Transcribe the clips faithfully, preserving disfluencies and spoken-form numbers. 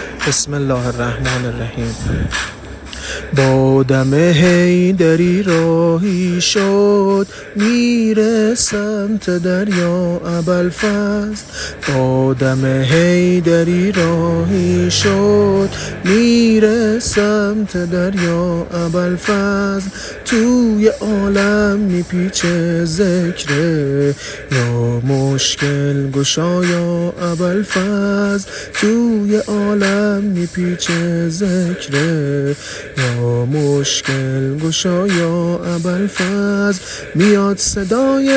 بسم الله الرحمن الرحیم. با دم حیدری راهی شد، میره سمت دریا ابوالفضل. با دم حیدری راهی شد، میره سمت دریا ابوالفضل. توی عالم میپیچه ذکره یا مشکل گشایا ابوالفضل. توی عالم میپیچه ذکره یا مشکل گشایا ابوالفضل. میاد صدای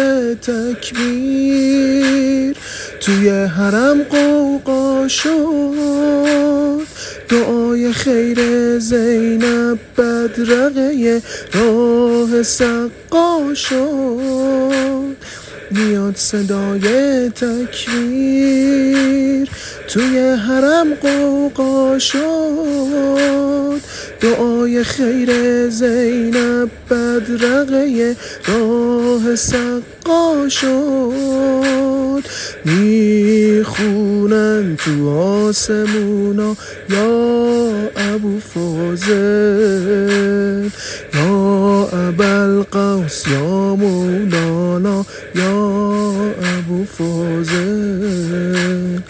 تکبیر، توی حرم قوقا شد. دعای خیر زینب بدرقه راه سقا شد. میاد صدای تکبیر، توی حرم قوقا شد. دعای خیر زینب بدرقه راه سقا شد. میخونن تو آسمونا یا ابو فاضل، یا ابوالقوس، یا مولانا، یا ابو فاضل.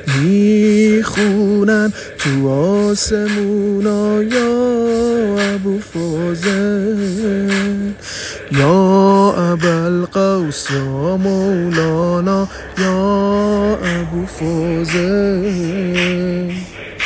میخونن تو آسمونا یا ابو فاضل، یا ابوالقوس، یا مولانا، یا ابو فاضل.